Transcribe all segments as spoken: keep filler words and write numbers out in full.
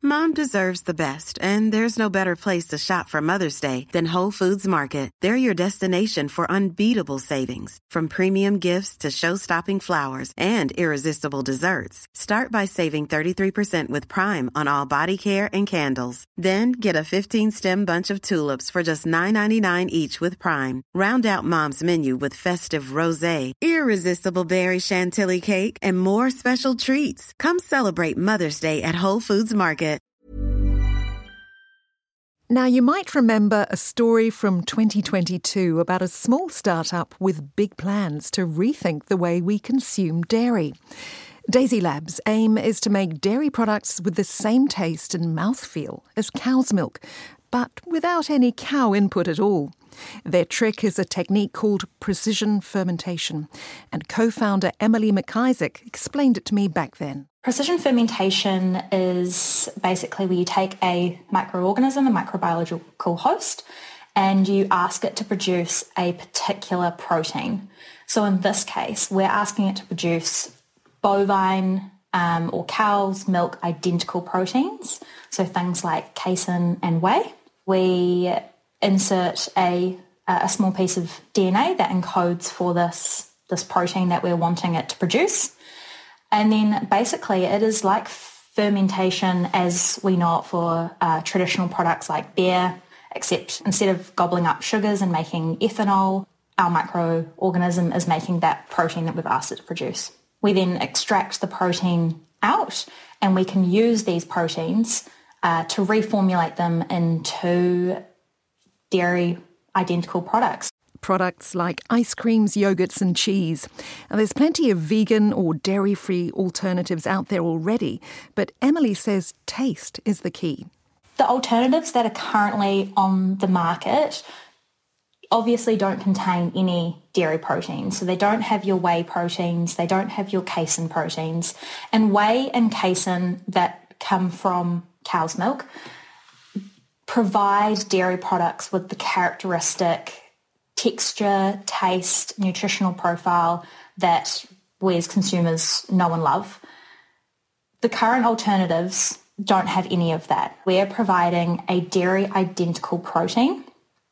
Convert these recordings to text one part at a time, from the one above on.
Mom deserves the best, and there's no better place to shop for Mother's Day than Whole Foods Market. They're your destination for unbeatable savings, from premium gifts to show-stopping flowers and irresistible desserts. Start by saving thirty-three percent with Prime on all body care and candles. Then get a fifteen-stem bunch of tulips for just nine ninety-nine each with Prime. Round out Mom's menu with festive rosé, irresistible berry chantilly cake, and more special treats. Come celebrate Mother's Day at Whole Foods Market. Now, you might remember a story from twenty twenty-two about a small startup with big plans to rethink the way we consume dairy. Daisy Labs' aim is to make dairy products with the same taste and mouthfeel as cow's milk, but without any cow input at all. Their trick is a technique called precision fermentation, and co-founder Emily McIsaac explained it to me back then. Precision fermentation is basically where you take a microorganism, a microbiological host, and you ask it to produce a particular protein. So in this case, we're asking it to produce bovine um, or cow's milk identical proteins, so things like casein and whey. We insert a, a small piece of D N A that encodes for this, this protein that we're wanting it to produce. And then basically it is like fermentation as we know it for uh, traditional products like beer, except instead of gobbling up sugars and making ethanol, our microorganism is making that protein that we've asked it to produce. We then extract the protein out, and we can use these proteins uh, to reformulate them into dairy identical products. Products like ice creams, yogurts and cheese. Now, there's plenty of vegan or dairy-free alternatives out there already, but Emily says taste is the key. The alternatives that are currently on the market obviously don't contain any dairy proteins. So they don't have your whey proteins, they don't have your casein proteins. And whey and casein that come from cow's milk provide dairy products with the characteristic texture, taste, nutritional profile that we as consumers know and love. The current alternatives don't have any of that. We're providing a dairy identical protein,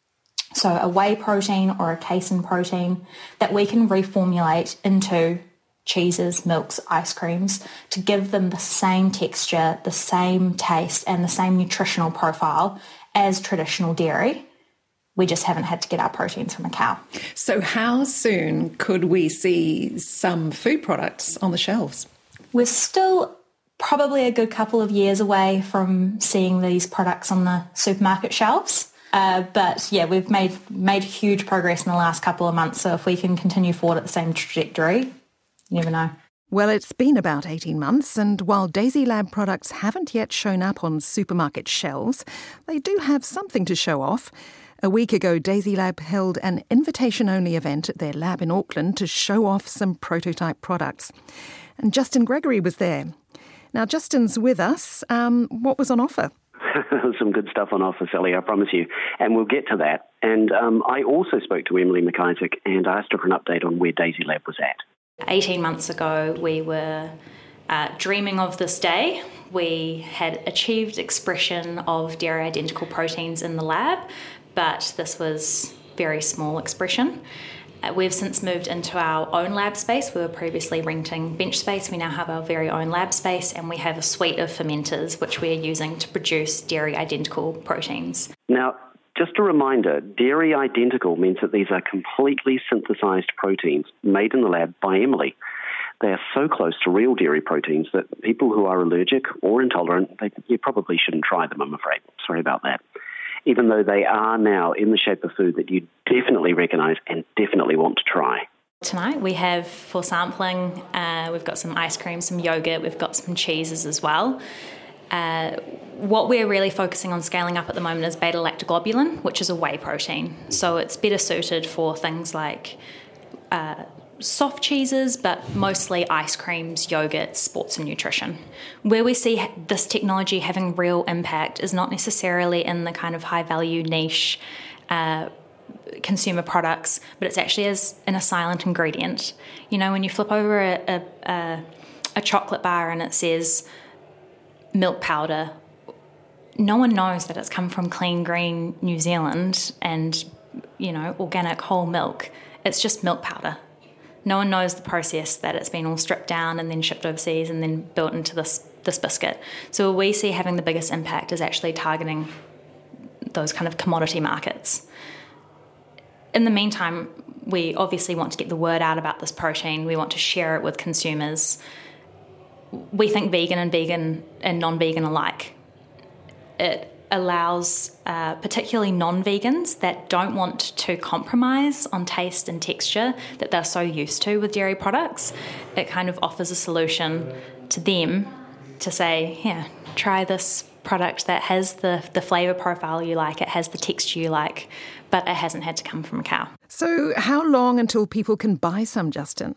so a whey protein or a casein protein that we can reformulate into cheeses, milks, ice creams to give them the same texture, the same taste and the same nutritional profile as traditional dairy. We just haven't had to get our proteins from a cow. So how soon could we see some food products on the shelves? We're still probably a good couple of years away from seeing these products on the supermarket shelves. Uh, but yeah, we've made made huge progress in the last couple of months. So if we can continue forward at the same trajectory, you never know. Well, it's been about eighteen months, and while Daisy Lab products haven't yet shown up on supermarket shelves, they do have something to show off. A week ago, Daisy Lab held an invitation-only event at their lab in Auckland to show off some prototype products. And Justin Gregory was there. Now, Justin's with us. Um, what was on offer? Some good stuff on offer, Sally, I promise you. And we'll get to that. And um, I also spoke to Emily McIsaac and asked her for an update on where Daisy Lab was at. eighteen months ago, we were uh, dreaming of this day. We had achieved expression of dairy identical proteins in the lab, but this was very small expression. Uh, we've since moved into our own lab space. We were previously renting bench space. We now have our very own lab space, and we have a suite of fermenters which we are using to produce dairy identical proteins. Now, just a reminder, dairy identical means that these are completely synthesized proteins made in the lab by Emily. They are so close to real dairy proteins that people who are allergic or intolerant, they, you probably shouldn't try them, I'm afraid. Sorry about that. Even though they are now in the shape of food that you definitely recognise and definitely want to try. Tonight we have, for sampling, uh, we've got some ice cream, some yogurt, we've got some cheeses as well. Uh, what we're really focusing on scaling up at the moment is beta-lactoglobulin, which is a whey protein. So it's better suited for things like uh, soft cheeses, but mostly ice creams, yogurts, sports and nutrition. Where we see this technology having real impact is not necessarily in the kind of high-value niche uh, consumer products, but it's actually as in a silent ingredient. You know, when you flip over a, a, a, a chocolate bar and it says milk powder no one knows that it's come from clean, green New Zealand and, you know, organic whole milk. It's just milk powder. No one knows the process that it's been all stripped down and then shipped overseas and then built into this this biscuit. So we see having the biggest impact is actually targeting those kind of commodity markets. In the meantime, we obviously want to get the word out about this protein. We want to share it with consumers. We think vegan and vegan and non-vegan alike. It allows uh, particularly non-vegans that don't want to compromise on taste and texture that they're so used to with dairy products. It kind of offers a solution to them to say, here, try this product that has the, the flavour profile you like, it has the texture you like, but it hasn't had to come from a cow. So how long until people can buy some, Justin?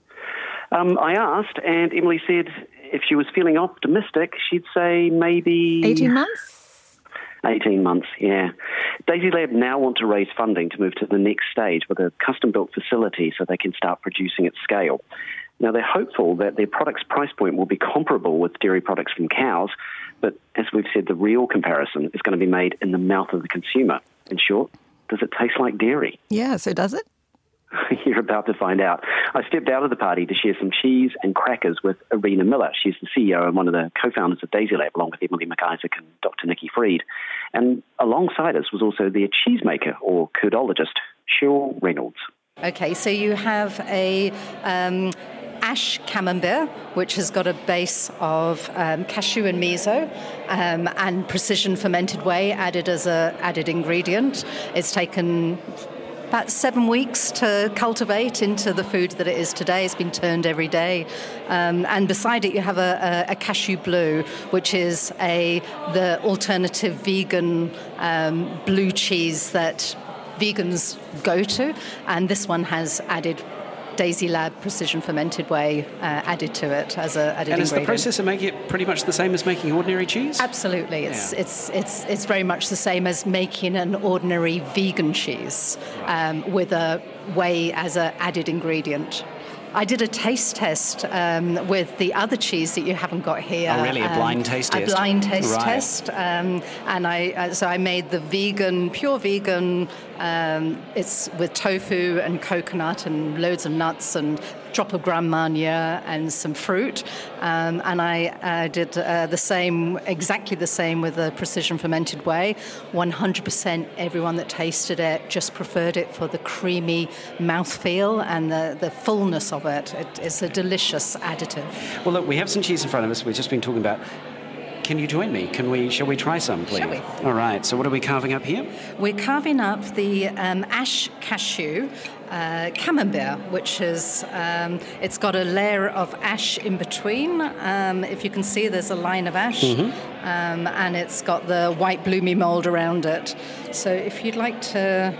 Um, I asked, and Emily said if she was feeling optimistic, she'd say maybe... eighteen months? eighteen months, yeah. Daisy Lab now want to raise funding to move to the next stage with a custom-built facility so they can start producing at scale. Now, they're hopeful that their product's price point will be comparable with dairy products from cows, but as we've said, the real comparison is going to be made in the mouth of the consumer. In short, does it taste like dairy? Yeah, so does it? You're about to find out. I stepped out of the party to share some cheese and crackers with Irina Miller. She's the C E O and one of the co-founders of Daisy Lab, along with Emily McIsaac and Doctor Nikki Freed. And alongside us was also their cheesemaker, or curdologist, Cheryl Reynolds. Okay, so you have a um, ash camembert, which has got a base of um, cashew and miso um, and precision fermented whey added as a added ingredient. It's taken about seven weeks to cultivate into the food that it is today. It's been turned every day. Um, and beside it, you have a, a, a cashew blue, which is a the alternative vegan um, blue cheese that vegans go to. And this one has added Daisy Lab precision fermented whey uh, added to it as a added ingredient. And is the process of making it pretty much the same as making ordinary cheese? Absolutely. It's yeah. it's it's it's very much the same as making an ordinary vegan cheese um, with a whey as an added ingredient. I did a taste test um, with the other cheese that you haven't got here. Oh, really? A blind um, taste test? A blind taste right. test. Um, and I uh, so I made the vegan, pure vegan. Um, it's with tofu and coconut and loads of nuts and drop of Grand Marnier and some fruit. Um, and I uh, did uh, the same, exactly the same with the precision fermented whey. one hundred percent everyone that tasted it just preferred it for the creamy mouthfeel and the, the fullness of it. It is a delicious additive. Well, look, we have some cheese in front of us. We've just been talking about. Can you join me? Can we? Shall we try some, please? Shall we? All right. So what are we carving up here? We're carving up the um, ash cashew uh, camembert, which is um, it's got a layer of ash in between. Um, if you can see, there's a line of ash, mm-hmm. um, and it's got the white bloomy mold around it. So if you'd like to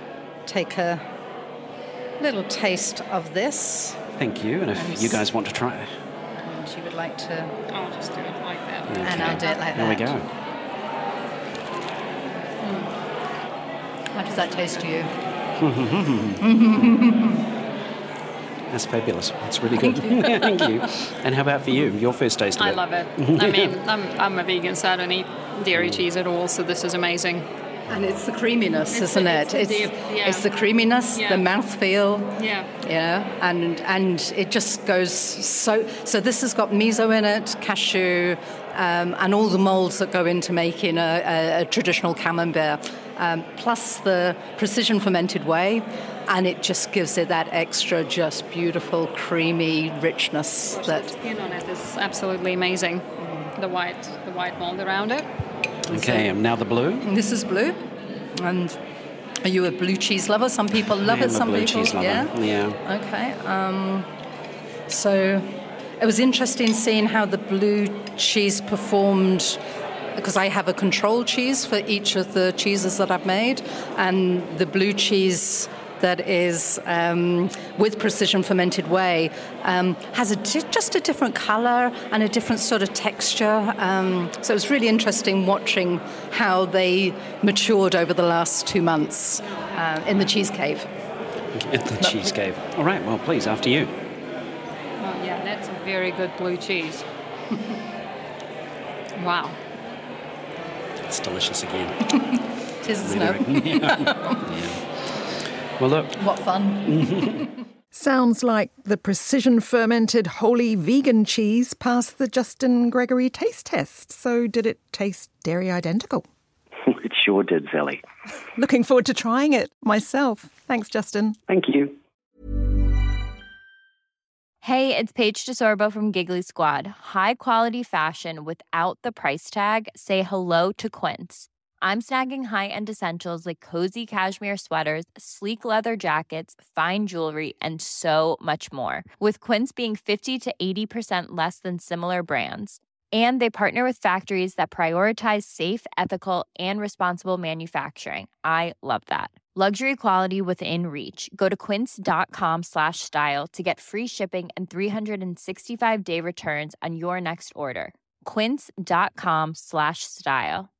take a little taste of this. Thank you. And if and you guys want to try. And you would like to. I'll just do it like that. Okay. And I'll do it like there that. There we go. Mm. How does that taste to you? That's fabulous. It's really good. Thank you. Thank you. And how about for you? Your first taste of I it? I love it. I mean, I'm, I'm a vegan, so I don't eat dairy cheese at all, so this is amazing. And it's the creaminess, it's isn't the, it? It's, it's, the, yeah. it's the creaminess, yeah. the mouthfeel. Yeah. Yeah. And and it just goes so. So this has got miso in it, cashew, um, and all the molds that go into making a, a, a traditional camembert, um, plus the precision fermented whey, and it just gives it that extra, just beautiful, creamy richness. Gosh, that the skin on it is absolutely amazing. The white, the white mold around it. Okay, and now the blue. And this is blue. And are you a blue cheese lover? Some people love I it. am Some a blue people, cheese lover. yeah. Yeah. Okay. Um, so it was interesting seeing how the blue cheese performed, because I have a control cheese for each of the cheeses that I've made, and the blue cheese that is um, with precision fermented whey um, has a di- just a different colour and a different sort of texture. Um, so it was really interesting watching how they matured over the last two months uh, in the cheese cave. In the cheese cave. All right, well, please, after you. Oh, yeah, that's a very good blue cheese. Wow. it's delicious again. Tis, isn't Really it? yeah. yeah. Well, look. What fun. Sounds like the precision fermented wholly vegan cheese passed the Justin Gregory taste test. So did it taste dairy identical? It sure did, Sally. Looking forward to trying it myself. Thanks, Justin. Thank you. Hey, it's Paige DeSorbo from Giggly Squad. High quality fashion without the price tag. Say hello to Quince. I'm snagging high-end essentials like cozy cashmere sweaters, sleek leather jackets, fine jewelry, and so much more. With Quince being fifty to eighty percent less than similar brands. And they partner with factories that prioritize safe, ethical, and responsible manufacturing. I love that. Luxury quality within reach. Go to quince.com slash style to get free shipping and three sixty-five day returns on your next order. Quince.com slash style.